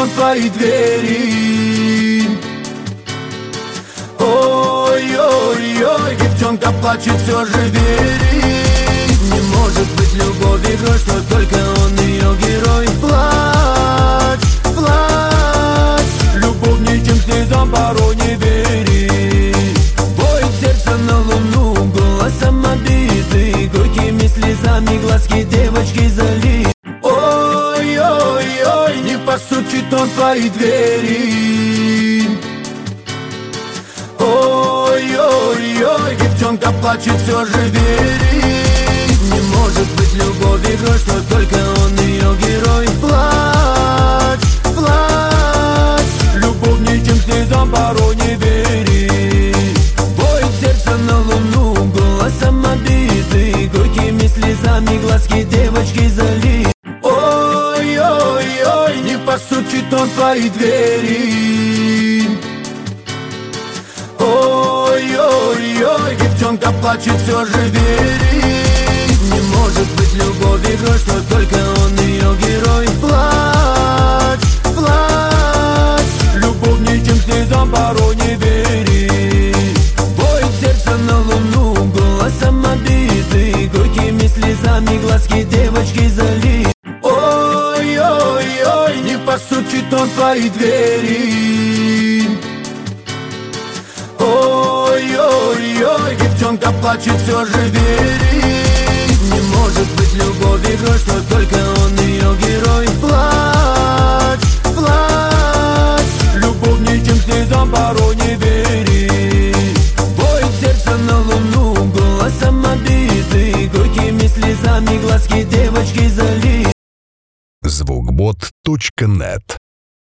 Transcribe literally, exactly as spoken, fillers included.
он твои двери. Ой-ой-ой, девчонка плачет, все же верит. Не может быть любовь игрой, что только он ее герой. Плачь, плачь, любовь ничем слезам порой не верит. Воет сердце на луну, голосом обиды, горькими слезами глазки девочки залит. Ой-ой-ой, не постучит он в твои двери. Ой-ой-ой, девчонка плачет, все же верит. Не может быть любовь игрой, что только он ее герой. Плачь, плачь, любовь ничем слезам порой не верит. Воет сердце на луну, голосом обиды, горькими слезами глазки девочки залит. Ой-ой-ой, не постучит он в твои двери. Ой-ой-ой, девчонка плачет, все же верит. Не может быть любовь игрой, что только он ее герой. Плачь, плачь, любовь ничем слезам порой не верит. Воет сердце на луну, голосом обиды, горькими слезами глазки девочки залит. Ой-ой-ой, не постучит он в твои двери. Ой-ой-ой, девчонка плачет, все же верит. Не может быть любовь игрой, что только он ее герой. Плачь, плачь, любовь ничем слезам порой не верит. Воет сердце на луну, голосом обиды, горькими слезами глазки девочки залит. звукбот точка нет